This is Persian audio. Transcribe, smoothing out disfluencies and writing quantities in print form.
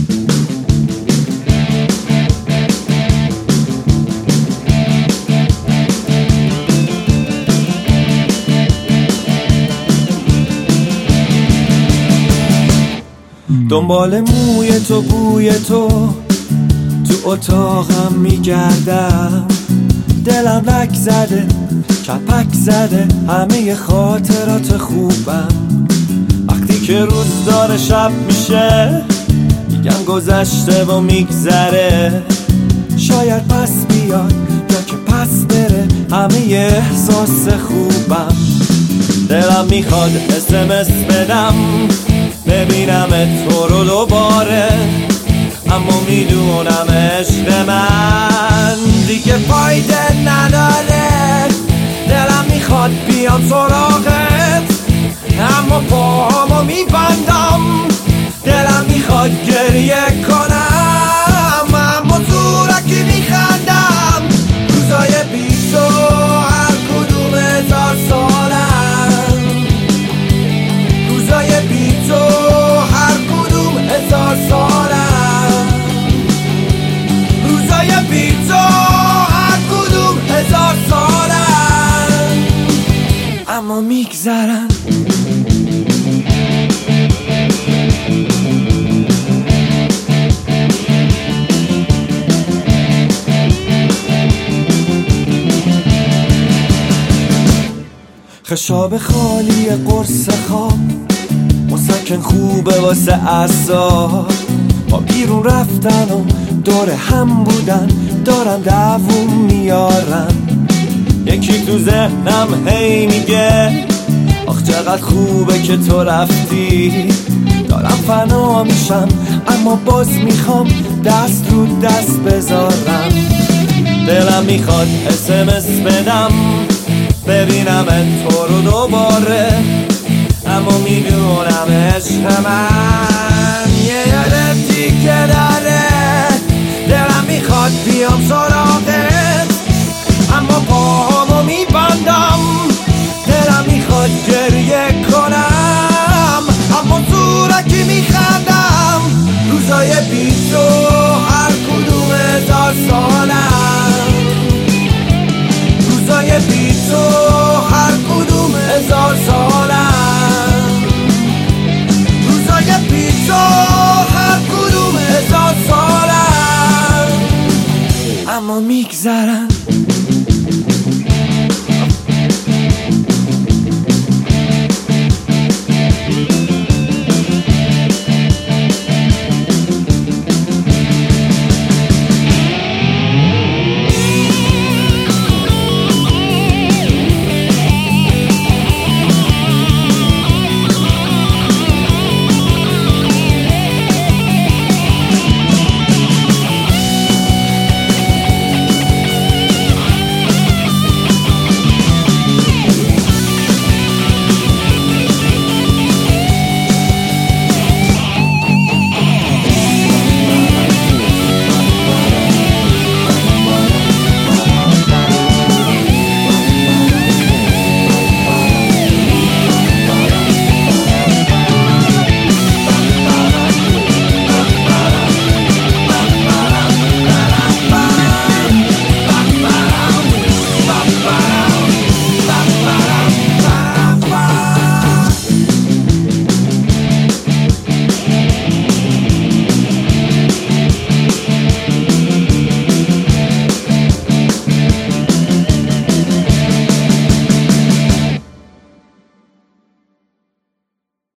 دنبال موی تو بوی تو اتاقم میگردم، دلم لک زده کپک زده همه خاطرات خوبم. وقتی که روز داره شب میشه میگم گذشته و میگذره، شاید پس بیاد یا که پس بره همه احساس خوبم. دلم میخواد SMS بدم ببینم تو رو دوباره، اما میدونم عشق من دیگه فایده نداره. دلم میخواد بیام سراغت اما پاهامو میبندم، دلم میخواد گریه کنم اما زورکی میخندم. روزای بی تو هر کدوم 1000 سالم، روزای بی تو هر کدوم 1000 سالم، روزای بی تو هر کدوم 1000 سالم، اما میگذرن. خشاب خالی قرص خواب مسکن خوبه واسه اعصاب، با بیرون رفتن و دور هم بودن دارم دووم میارن. یکی تو ذهنم هی میگه آخ چقدر خوبه که تو رفتی، دارم فنا میشم اما باز میخوام دست رو دست بذارم. دلم میخواد SMS بدم ببینم تو رو دوباره، اما میدونم عشق من یه رفتی که داره. دلم میخواد بیام سراغت اما پاهامو میبندم، دلم میخواد گریه کنم اما زورکی میخندم. روزای بی تو هر کدوم 1000 سالم، روزای بی تو هر کدوم 1000 سالم، روزای بی تو هر کدوم 1000 سالم، اما میگذرن.